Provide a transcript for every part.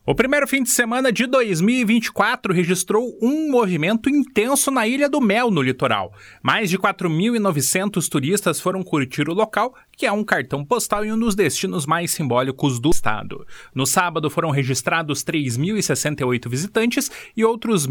O primeiro fim de semana de 2024 registrou um movimento intenso na Ilha do Mel, no litoral. Mais de 4.900 turistas foram curtir o local, que é um cartão postal e um dos destinos mais simbólicos do estado. No sábado foram registrados 3.068 visitantes e outros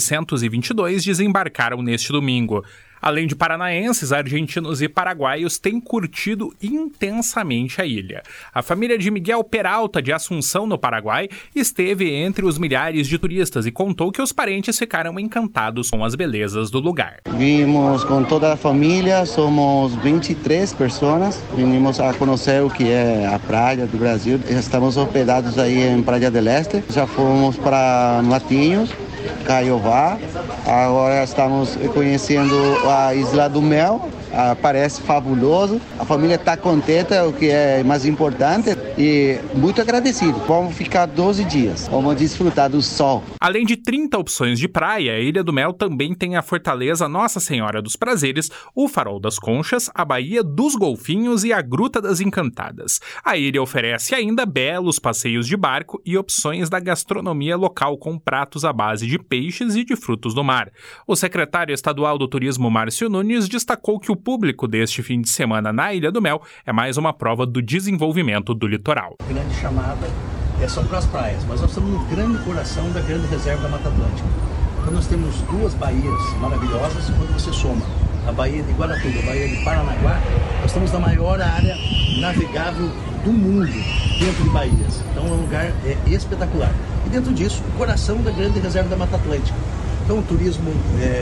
1.922 desembarcaram neste domingo. Além de paranaenses, argentinos e paraguaios têm curtido intensamente a ilha. A família de Miguel Peralta, de Assunção, no Paraguai, esteve entre os milhares de turistas e contou que os parentes ficaram encantados com as belezas do lugar. Vimos com toda a família, somos 23 pessoas, vinimos a conhecer o que é a praia do Brasil. Estamos hospedados aí em Praia del Este, já fomos para Matinhos, Caiová, agora estamos conhecendo a Isla do Mel, parece fabuloso, a família está contente, o que é mais importante, e muito agradecido. Vamos ficar 12 dias, vamos desfrutar do sol. Além de 30 opções de praia, a Ilha do Mel também tem a Fortaleza Nossa Senhora dos Prazeres, o Farol das Conchas, a Baía dos Golfinhos e a Gruta das Encantadas. A ilha oferece ainda belos passeios de barco e opções da gastronomia local com pratos à base de peixes e de frutos do mar. O secretário estadual do Turismo, Márcio Nunes, destacou que o público deste fim de semana na Ilha do Mel é mais uma prova do desenvolvimento do litoral. A grande chamada é só para as praias, mas nós estamos no grande coração da grande reserva da Mata Atlântica. Então nós temos duas baías maravilhosas quando você soma a Baía de Guaratuba, a Baía de Paranaguá, nós estamos na maior área navegável do mundo dentro de baías. Então é um lugar espetacular. E dentro disso, o coração da grande reserva da Mata Atlântica. Então o turismo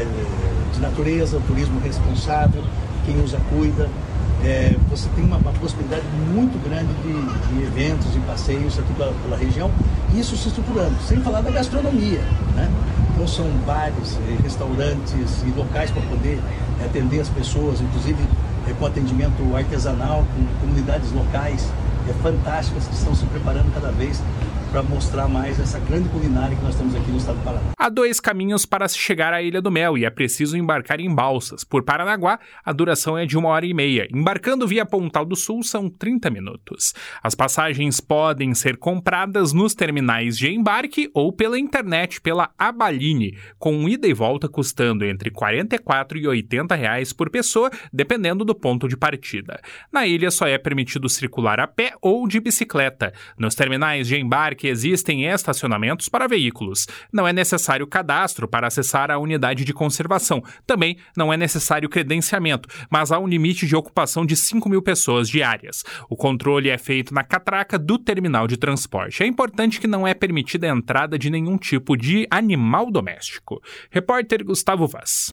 de natureza, o turismo responsável, quem usa cuida. Você tem uma possibilidade muito grande de eventos e passeios aqui pela região, e isso se estruturando, sem falar da gastronomia, né? Então são bares, restaurantes e locais para poder atender as pessoas, inclusive com atendimento artesanal, com comunidades locais fantásticas que estão se preparando cada vez para mostrar mais essa grande culinária que nós temos aqui no estado do Paraná. Há 2 caminhos para se chegar à Ilha do Mel e é preciso embarcar em balsas. Por Paranaguá, a duração é de 1h30. Embarcando via Pontal do Sul, são 30 minutos. As passagens podem ser compradas nos terminais de embarque ou pela internet, pela Abaline, com ida e volta custando entre R$ 44 e R$ 80 por pessoa, dependendo do ponto de partida. Na ilha só é permitido circular a pé ou de bicicleta. Nos terminais de embarque existem estacionamentos para veículos. Não é necessário cadastro para acessar a unidade de conservação. Também não é necessário credenciamento, mas há um limite de ocupação de 5.000 pessoas diárias. O controle é feito na catraca do terminal de transporte. É importante que não é permitida a entrada de nenhum tipo de animal doméstico. Repórter Gustavo Vaz.